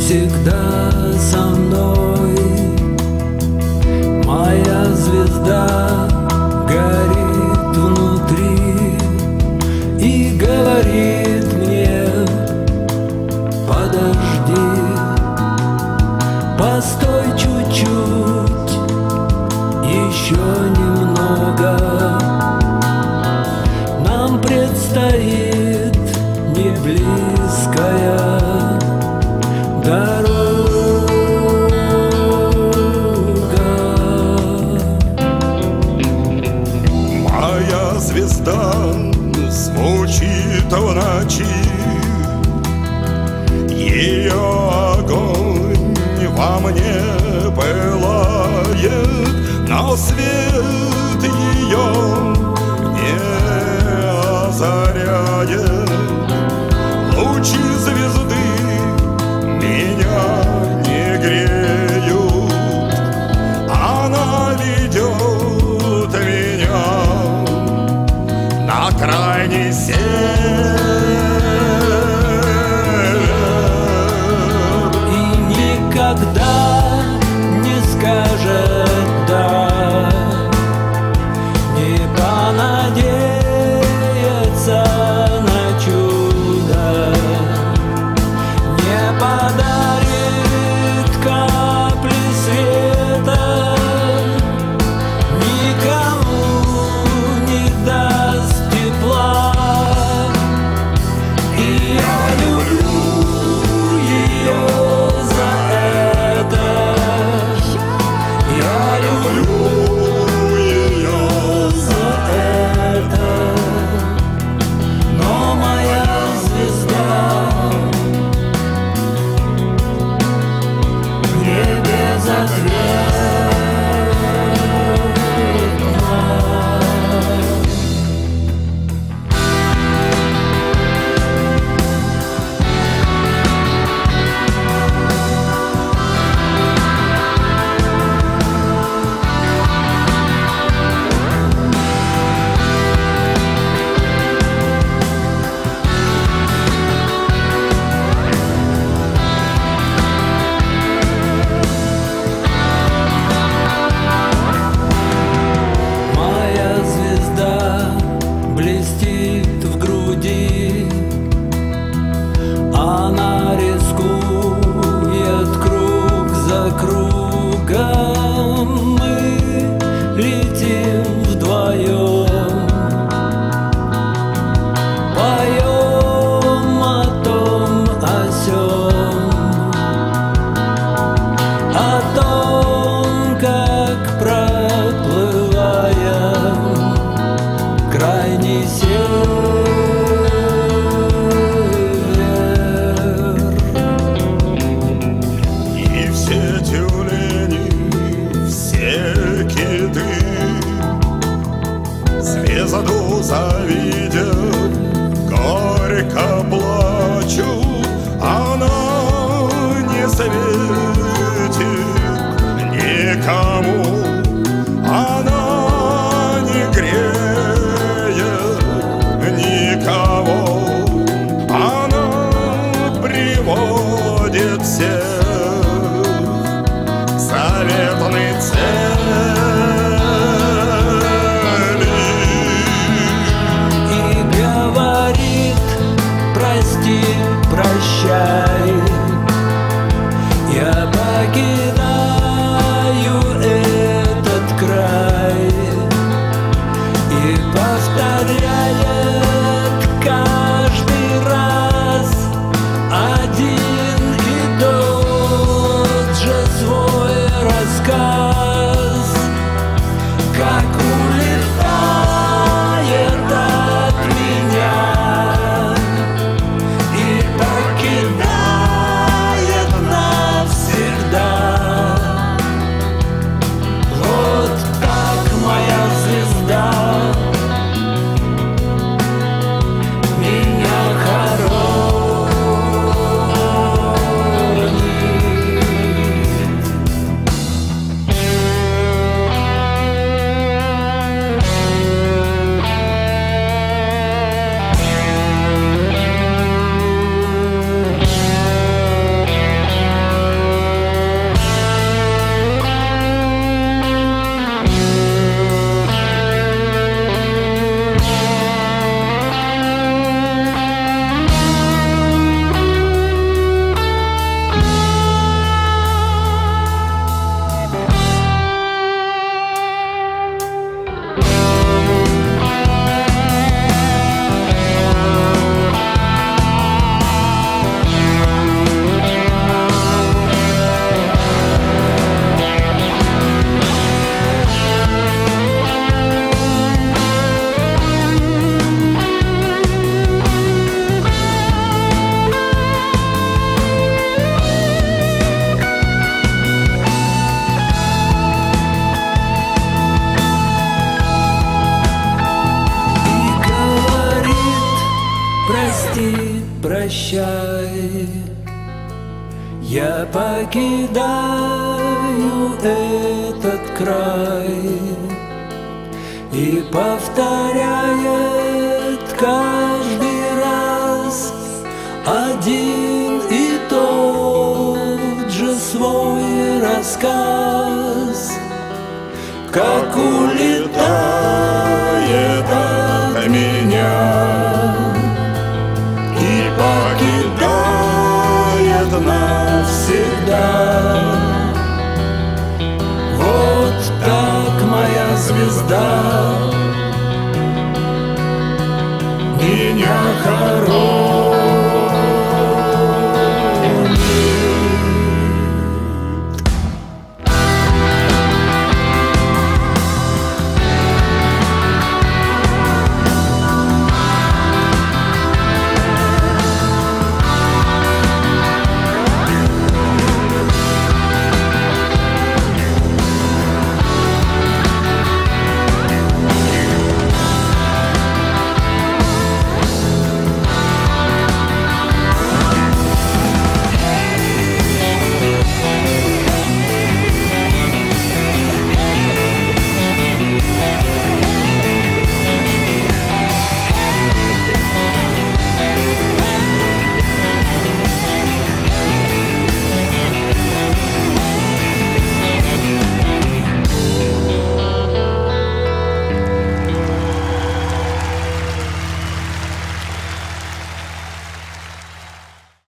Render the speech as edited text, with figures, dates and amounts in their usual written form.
всегда со мной. Моя звезда горит внутри и говорит мне: подожди, постой чуть-чуть, еще немного. Нам предстоит неблизкая дорога. Моя звезда звучит в ночи, ее огонь во мне пылает, но свет ее не озаряет. Лучи звезды меня не греют, она ведет меня на крайний север. И никогда не скажет «да», не понадеется на чудо, не подарит капли света, никому не даст тепла. И я люблю ее за это, я люблю ее за это. Но моя звезда не безответна. Моя звезда блестит в груди, она рискует круг за кругом. Мы летим вдвоем, поем о том, о сём, о том, как проплываем крайний север. И все тюлени, все киты звезду завидят, горько плачут, она не светит никому, она не греет никого, она приводит всех к заветной цели. И говорит: прости, прощай, я покидаю этот край. И повторяет каждый раз один и тот же свой рассказ, как улетает от меня и покидает навсегда. прощай, я покидаю этот край, и повторяет каждый раз один и тот же свой рассказ, как улетает от меня и покидает навсегда. Вот так, моя звезда, меня хорошая.